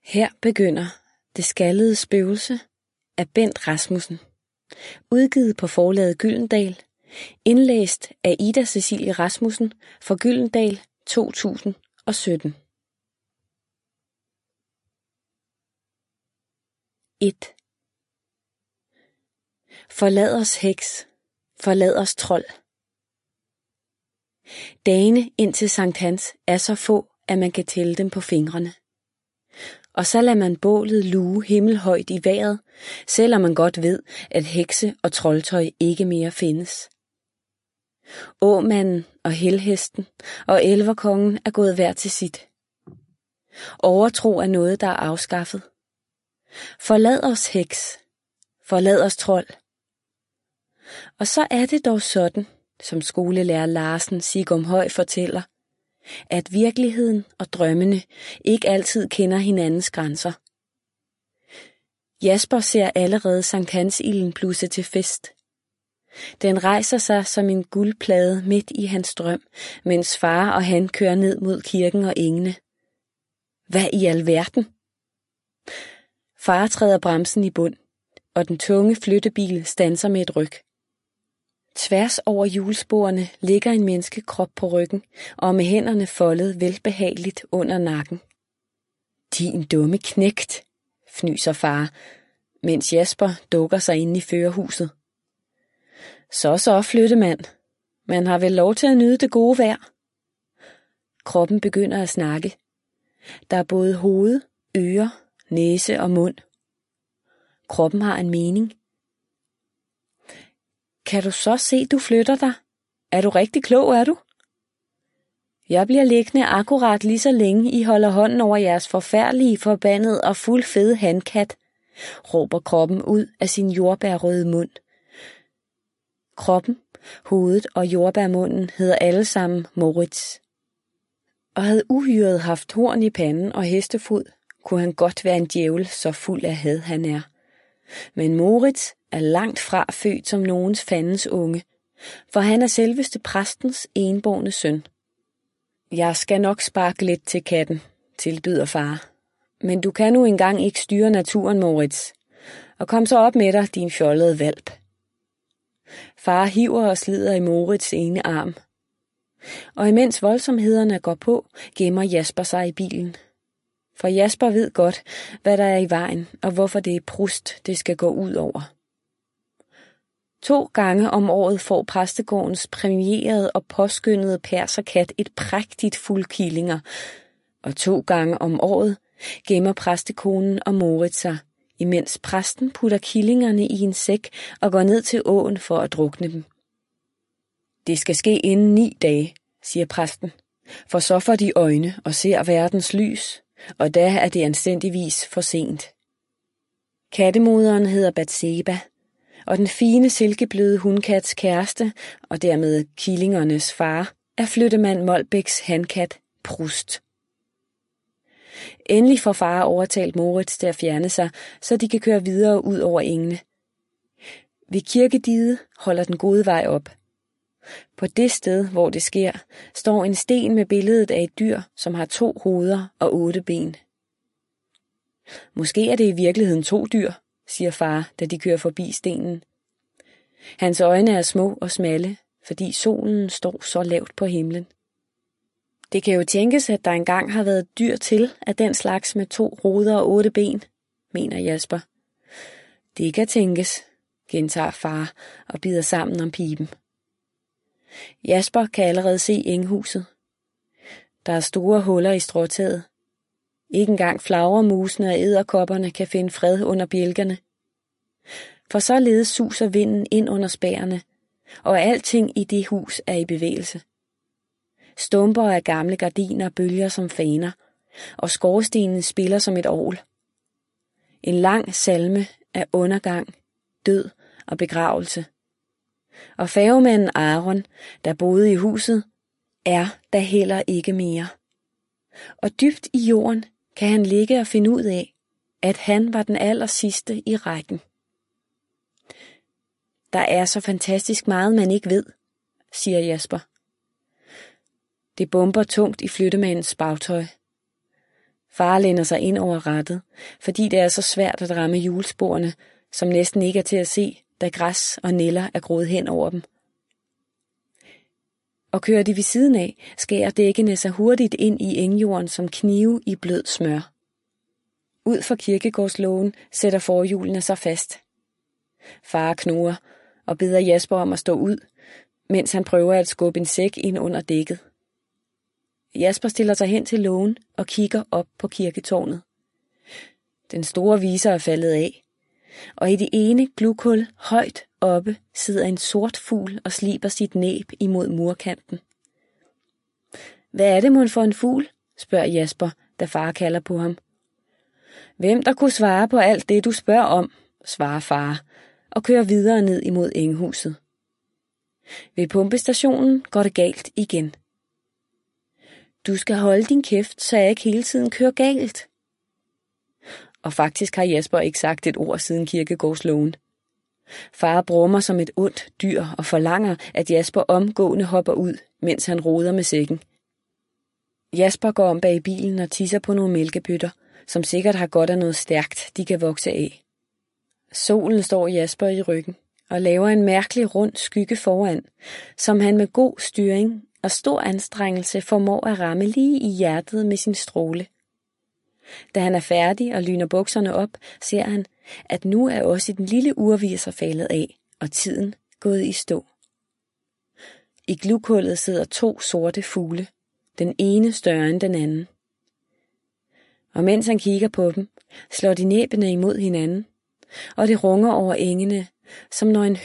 Her begynder Det skaldede spøgelse af Bent Rasmussen. Udgivet på forlaget Gyldendal. Indlæst af Ida Cecilie Rasmussen for Gyldendal 2017. 1. Forlad os heks, forlad os trold. Dagene indtil Sankt Hans er så få, at man kan tælle dem på fingrene. Og så lader man bålet luge himmelhøjt i vejret, selvom man godt ved, at hekse og troldtøj ikke mere findes. Åmanden og helhesten og elverkongen er gået hver til sit. Overtro er noget, der er afskaffet. Forlad os heks, forlad os trold. Og så er det dog sådan, som skolelærer Larsen Sigumhøj fortæller, at virkeligheden og drømmene ikke altid kender hinandens grænser. Jasper ser allerede Sankt Hans-ilden blusse til fest. Den rejser sig som en guldplade midt i hans drøm, mens far og han kører ned mod kirken og engene. Hvad i alverden? Far træder bremsen i bund, og den tunge flyttebil standser med et ryk. Tværs over hjulsporene ligger en menneskekrop på ryggen, og med hænderne foldet velbehageligt under nakken. Din dumme knægt, fnyser far, mens Jasper dukker sig inde i førerhuset. Så, flyttemand. Man har vel lov til at nyde det gode vejr. Kroppen begynder at snakke. Der er både hoved, ører, næse og mund. Kroppen har en mening. Kan du så se, du flytter dig? Er du rigtig klog, er du? Jeg bliver liggende akkurat lige så længe, I holder hånden over jeres forfærdelige, forbandede og fuldfede handkat, råber kroppen ud af sin jordbærrøde mund. Kroppen, hovedet og jordbærmunden hedder alle sammen Moritz. Og havde uhyret haft horn i panden og hestefod, kunne han godt være en djævel, så fuld af had han er. Men Moritz er langt fra født som nogens fandens unge, for han er selveste præstens enbårne søn. Jeg skal nok sparke lidt til katten, tilbyder far. Men du kan nu engang ikke styre naturen, Moritz. Og kom så op med dig, din fjollede hvalp. Far hiver og slider i Moritz' ene arm. Og imens voldsomhederne går på, gemmer Jasper sig i bilen. For Jasper ved godt, hvad der er i vejen, og hvorfor det er Prust, det skal gå ud over. 2 gange om året får præstegårdens præmierede og påskyndede perserkat et prægtigt fuld killinger, og 2 gange om året gemmer præstekonen og Moritz sig, imens præsten putter killingerne i en sæk og går ned til åen for at drukne dem. Det skal ske inden 9 dage, siger præsten, for så får de øjne og ser verdens lys, og da er det anstændigvis for sent. Kattemoderen hedder Batseba, og den fine silkebløde hundkats kæreste, og dermed killingernes far, er flyttemand Molbæks handkat Prust. Endelig får far overtalt Moritz til at fjerne sig, så de kan køre videre ud over engene. Ved kirkediget holder den gode vej op. På det sted, hvor det sker, står en sten med billedet af et dyr, som har 2 hoveder og 8 ben. Måske er det i virkeligheden 2 dyr, siger far, da de kører forbi stenen. Hans øjne er små og smalle, fordi solen står så lavt på himlen. Det kan jo tænkes, at der engang har været dyr til af den slags med 2 hoveder og 8 ben, mener Jasper. Det kan tænkes, gentager far og bider sammen om piben. Jasper kan allerede se enghuset. Der er store huller i stråtaget. Ikke engang flagermusene og edderkopperne kan finde fred under bjælkerne. For således suser vinden ind under spærene, og alting i det hus er i bevægelse. Stumper af gamle gardiner bølger som faner, og skorstenen spiller som et orgel. En lang salme af undergang, død og begravelse. Og færgemanden Aaron, der boede i huset, er der heller ikke mere. Og dybt i jorden kan han ligge og finde ud af, at han var den allersidste i rækken. Der er så fantastisk meget, man ikke ved, siger Jasper. Det bomber tungt i flyttemandens bagtøj. Far læner sig ind over rattet, fordi det er så svært at ramme hjulsporene, som næsten ikke er til at se, da græs og nælder er groet hen over dem. Og kører de ved siden af, skærer dækkene sig hurtigt ind i engjorden som knive i blød smør. Ud for kirkegårdslågen sætter forhjulene sig fast. Far knurrer og beder Jasper om at stå ud, mens han prøver at skubbe en sæk ind under dækket. Jasper stiller sig hen til lågen og kigger op på kirketårnet. Den store viser er faldet af, og i det ene glughul højt oppe sidder en sort fugl og sliber sit næb imod murkanten. Hvad er det mon for en fugl? Spørger Jasper, da far kalder på ham. Hvem der kunne svare på alt det, du spørger om, svarer far, og kører videre ned imod enghuset. Ved pumpestationen går det galt igen. Du skal holde din kæft, så jeg ikke hele tiden kører galt. Og faktisk har Jasper ikke sagt et ord siden kirkegårdslågen. Far brummer som et ondt dyr og forlanger, at Jasper omgående hopper ud, mens han roder med sækken. Jasper går om bag bilen og tisser på nogle mælkebøtter, som sikkert har godt af noget stærkt, de kan vokse af. Solen står Jasper i ryggen og laver en mærkelig rund skygge foran, som han med god styring og stor anstrengelse formår at ramme lige i hjertet med sin stråle. Da han er færdig og lyner bukserne op, ser han, at nu er også den lille urviser faldet af, og tiden gået i stå. I glughullet sidder 2 sorte fugle, den ene større end den anden. Og mens han kigger på dem, slår de næbene imod hinanden, og det runger over engene, som når en